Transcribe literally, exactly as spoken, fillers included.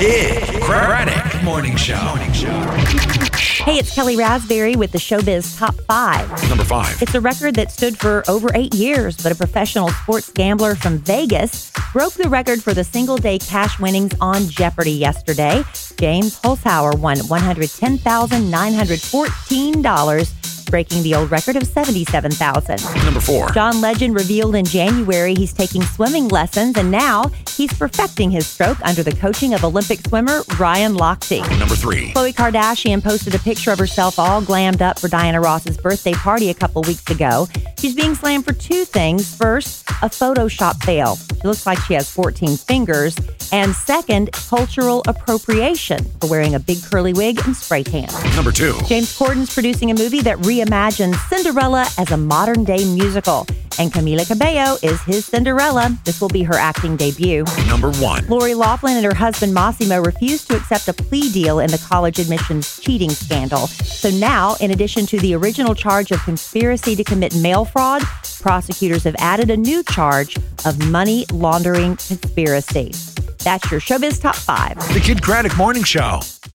Kid Craddock Morning Show. Morning Show. Hey, it's Kelly Raspberry with the Showbiz Top five. Number five. It's a record that stood for over eight years, but a professional sports gambler from Vegas broke the record for the single-day cash winnings on Jeopardy yesterday. James Holzhauer won one hundred ten thousand nine hundred fourteen dollars, breaking the old record of seventy-seven thousand dollars. Number four. John Legend revealed in January he's taking swimming lessons, and now he's perfecting his stroke under the coaching of Olympic swimmer Ryan Lochte. Number three. Khloe Kardashian posted a picture of herself all glammed up for Diana Ross's birthday party a couple weeks ago. She's being slammed for two things. First, a Photoshop fail. She looks like she has fourteen fingers. And second, cultural appropriation for wearing a big curly wig and spray tan. Number two. James Corden's producing a movie that reimagines Cinderella as a modern-day musical. And Camila Cabello is his Cinderella. This will be her acting debut. Number one. Lori Loughlin and her husband Massimo refused to accept a plea deal in the college admissions cheating scandal. So now, in addition to the original charge of conspiracy to commit mail fraud, prosecutors have added a new charge of money laundering conspiracy. That's your Showbiz Top five. The Kid Craddock Morning Show.